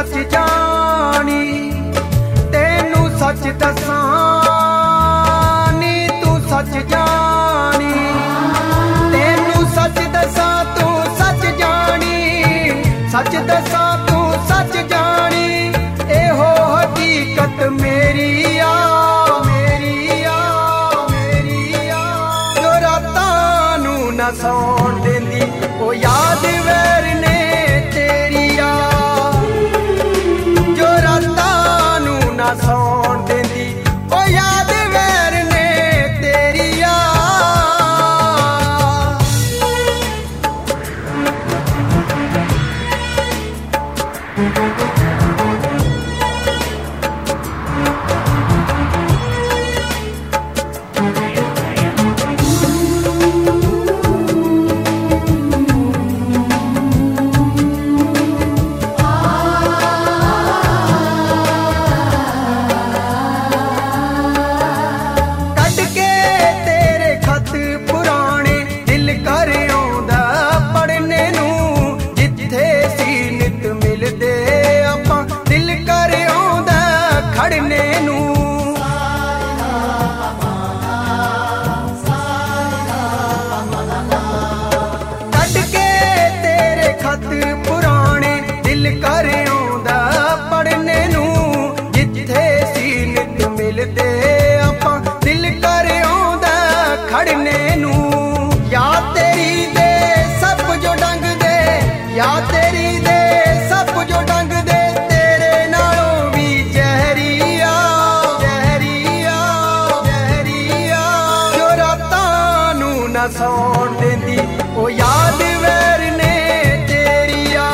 सच जानी, तेनू सच दसां नी तू सच जानी, तेनू सच दसां तू सच जानी, सच दसां तू सच जानी। एहो हकीकत मेरी आ मेरी आ मेरी आ, जो रातां नू ना सौण देंदी ओ याद वैर ने तेरी आ, जो रातां नू ना सौण देंदी ओ याद वैर ने तेरी आ। सौण देंदी ओ याद वैर ने तेरी आ,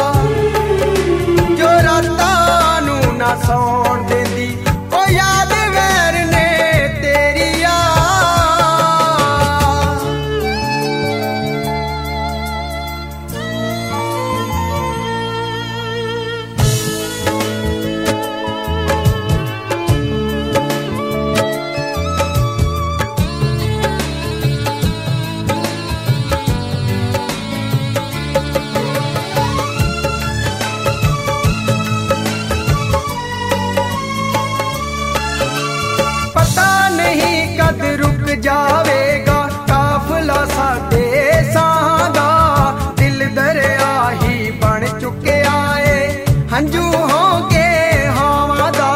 जो रातां नू ना सौण देंदी ओ याद वैर ने तेरी आ। रुक जावेगा काफिला साडे साहां दा, दिल दरिया ही बन चुके आए हंजू होंगे हावां दा।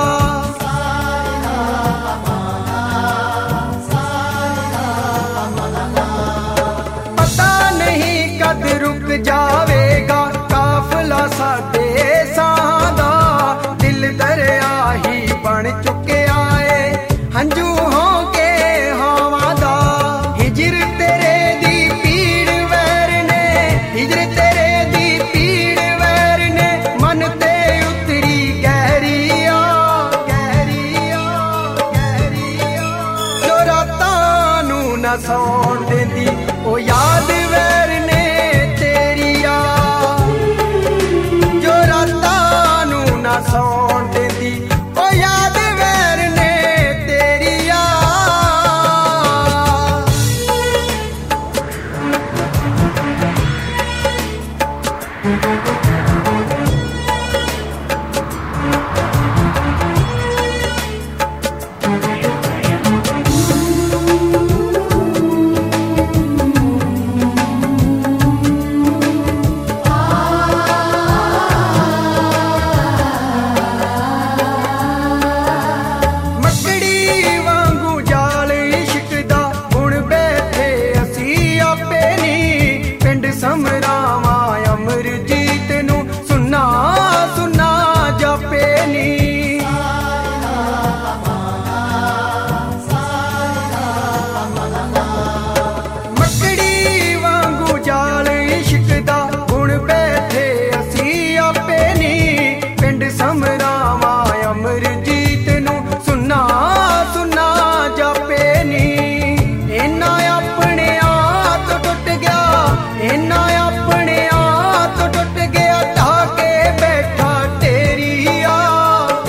पता नहीं कद रुक जावेगा काफिला साडे साहां दा, दिल दरिया ही बन चुके आए हंजू होंगे सौण देंदी ओ याद वैर ने तेरी आ, जो रातां नू ना सौण देंदी ओ याद वैर ने तेरी आ।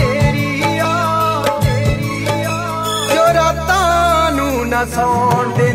सौण दे